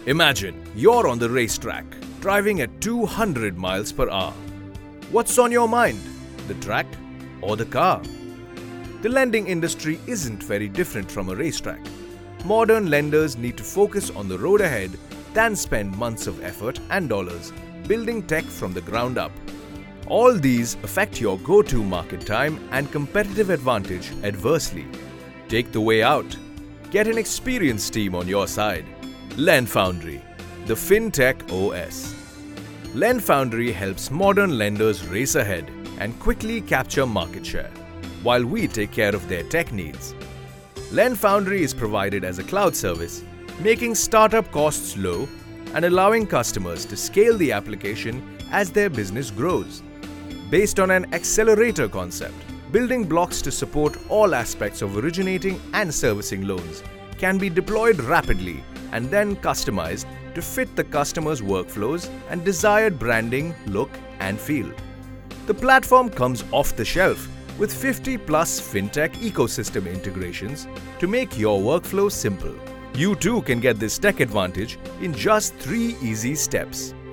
Imagine you're on the racetrack, driving at 200 miles per hour. What's on your mind? The track or the car? The lending industry isn't very different from a racetrack. Modern lenders need to focus on the road ahead than spend months of effort and dollars building tech from the ground up. All these affect your go-to market time and competitive advantage adversely. Take the way out. Get an experienced team on your side. LendFoundry, the FinTech OS. LendFoundry helps modern lenders race ahead and quickly capture market share, while we take care of their tech needs. LendFoundry is provided as a cloud service, making startup costs low and allowing customers to scale the application as their business grows. Based on an accelerator concept, building blocks to support all aspects of originating and servicing loans can be deployed rapidly and then customized to fit the customer's workflows and desired branding, look, and feel. The platform comes off the shelf with 50+ fintech ecosystem integrations to make your workflow simple. You too can get this tech advantage in just 3 easy steps.